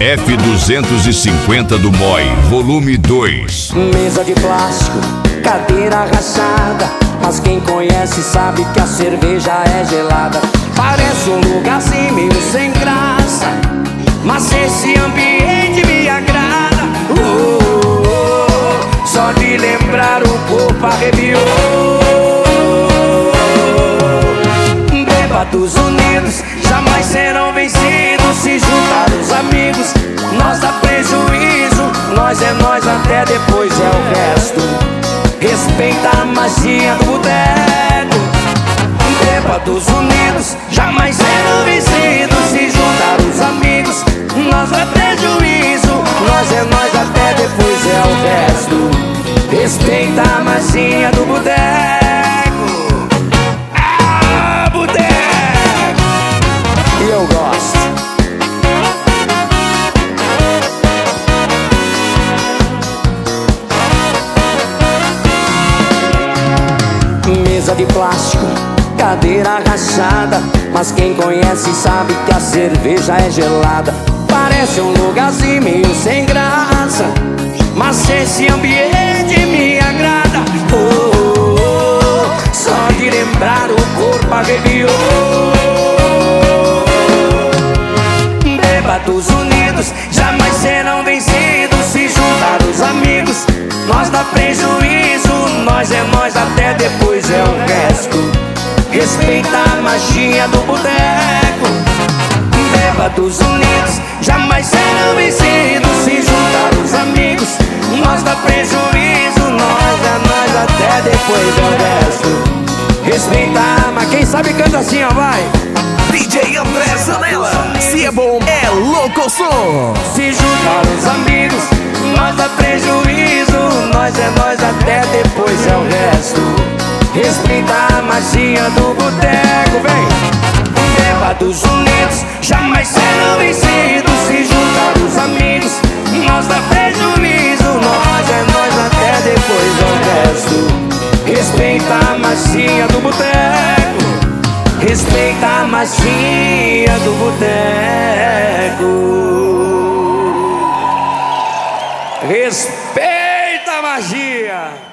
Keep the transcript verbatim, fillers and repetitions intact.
F duzentos e cinquenta do M O I, volume dois. Mesa de plástico, cadeira rachada, mas quem conhece sabe que a cerveja é gelada. Parece um lugarzinho meio sem graça, mas esse ambiente me agrada. uh, uh, uh, Só de lembrar o corpo arrepiou. Bêbados unidos jamais serão vencidos. Se juntar os amigos, nós dá prejuízo. Nós é nós, até depois é o resto. Respeita a magia do boteco. Bêbados unidos jamais serão vencidos. Se juntar os amigos, nós dá prejuízo. Nós é nós, até depois é o resto. Respeita a magia do boteco. Ah, boteco! E eu gosto. Mesa de plástico, cadeira rachada, mas quem conhece sabe que a cerveja é gelada. Parece um lugarzinho meio sem graça, mas esse ambiente me agrada. oh, oh, oh, Só de lembrar o corpo arrepiou. Bêbados unidos jamais serão vencidos. Se juntar os amigos, nós dá prejuízo. Nós é nós, até depois é o resto. Respeita a magia do boteco. Bêbados unidos jamais serão vencidos. Se juntar os amigos, nós dá prejuízo. Nós é nós, até depois é o resto. Respeita a magia. Quem sabe canta assim, ó, vai. D J André Zanella, se é bom, é louco som. Se juntar os amigos, nós dá prejuízo. Nós é nós, até depois é o resto. Respeita a magia do boteco, vem. Bêbados unidos jamais serão vencidos. Se juntar os amigos, nós dá prejuízo. Nós é nós, até depois é o resto. Respeita a magia do boteco. Respeita a magia do boteco. Respeita a magia.